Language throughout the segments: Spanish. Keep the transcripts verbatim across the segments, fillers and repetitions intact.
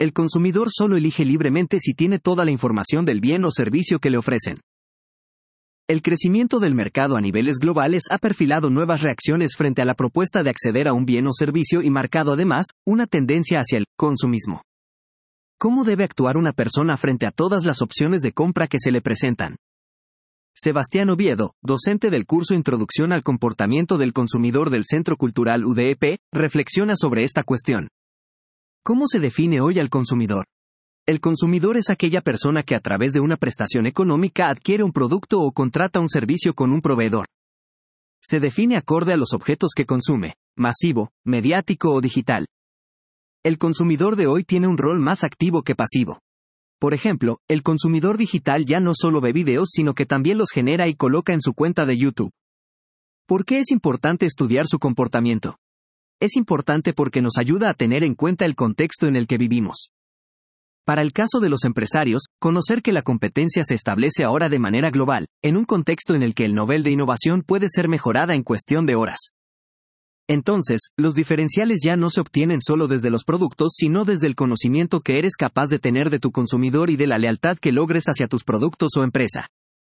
El consumidor solo elige libremente si tiene toda la información del bien o servicio que le ofrecen. El crecimiento del mercado a niveles globales ha perfilado nuevas reacciones frente a la propuesta de acceder a un bien o servicio y marcado además una tendencia hacia el consumismo. ¿Cómo debe actuar una persona frente a todas las opciones de compra que se le presentan? Sebastián Oviedo, docente del curso Introducción al Comportamiento del Consumidor del Centro Cultural U D E P, reflexiona sobre esta cuestión. ¿Cómo se define hoy al consumidor? El consumidor es aquella persona que a través de una prestación económica adquiere un producto o contrata un servicio con un proveedor. Se define acorde a los objetos que consume, masivo, mediático o digital. El consumidor de hoy tiene un rol más activo que pasivo. Por ejemplo, el consumidor digital ya no solo ve videos sino que también los genera y coloca en su cuenta de YouTube. ¿Por qué es importante estudiar su comportamiento? Es importante porque nos ayuda a tener en cuenta el contexto en el que vivimos. Para el caso de los empresarios, conocer que la competencia se establece ahora de manera global, en un contexto en el que el nivel de innovación puede ser mejorada en cuestión de horas. Entonces, los diferenciales ya no se obtienen solo desde los productos sino desde el conocimiento que eres capaz de tener de tu consumidor y de la lealtad que logres hacia tus productos o empresa.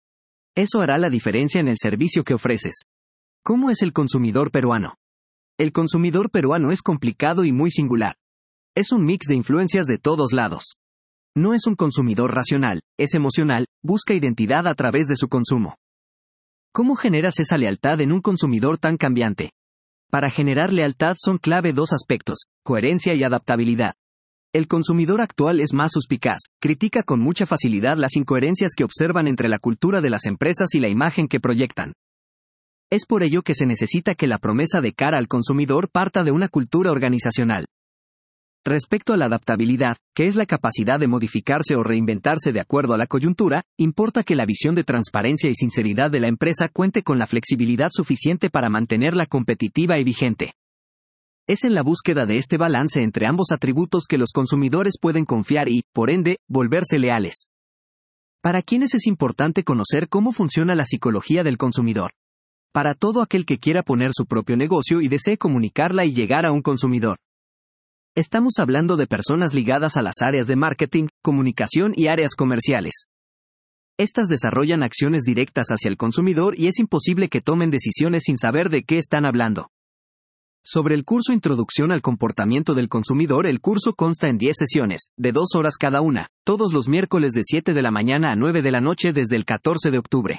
Eso hará la diferencia en el servicio que ofreces. ¿Cómo es el consumidor peruano? El consumidor peruano es complicado y muy singular. Es un mix de influencias de todos lados. No es un consumidor racional, es emocional, busca identidad a través de su consumo. ¿Cómo generas esa lealtad en un consumidor tan cambiante? Para generar lealtad son clave dos aspectos, coherencia y adaptabilidad. El consumidor actual es más suspicaz, critica con mucha facilidad las incoherencias que observan entre la cultura de las empresas y la imagen que proyectan. Es por ello que se necesita que la promesa de cara al consumidor parta de una cultura organizacional. Respecto a la adaptabilidad, que es la capacidad de modificarse o reinventarse de acuerdo a la coyuntura, importa que la visión de transparencia y sinceridad de la empresa cuente con la flexibilidad suficiente para mantenerla competitiva y vigente. Es en la búsqueda de este balance entre ambos atributos que los consumidores pueden confiar y, por ende, volverse leales. ¿Para quiénes es importante conocer cómo funciona la psicología del consumidor? Para todo aquel que quiera poner su propio negocio y desee comunicarla y llegar a un consumidor. Estamos hablando de personas ligadas a las áreas de marketing, comunicación y áreas comerciales. Estas desarrollan acciones directas hacia el consumidor y es imposible que tomen decisiones sin saber de qué están hablando. Sobre el curso Introducción al Comportamiento del Consumidor, el curso consta en diez sesiones, de dos horas cada una, todos los miércoles de siete de la mañana a nueve de la noche desde el catorce de octubre.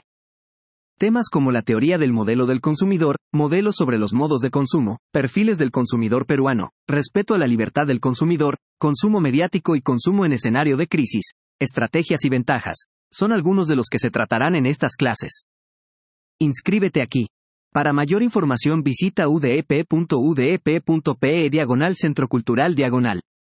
Temas como la teoría del modelo del consumidor, modelos sobre los modos de consumo, perfiles del consumidor peruano, respeto a la libertad del consumidor, consumo mediático y consumo en escenario de crisis, estrategias y ventajas, son algunos de los que se tratarán en estas clases. Inscríbete aquí. Para mayor información visita udep punto udep punto pe diagonal Centro Cultural diagonal.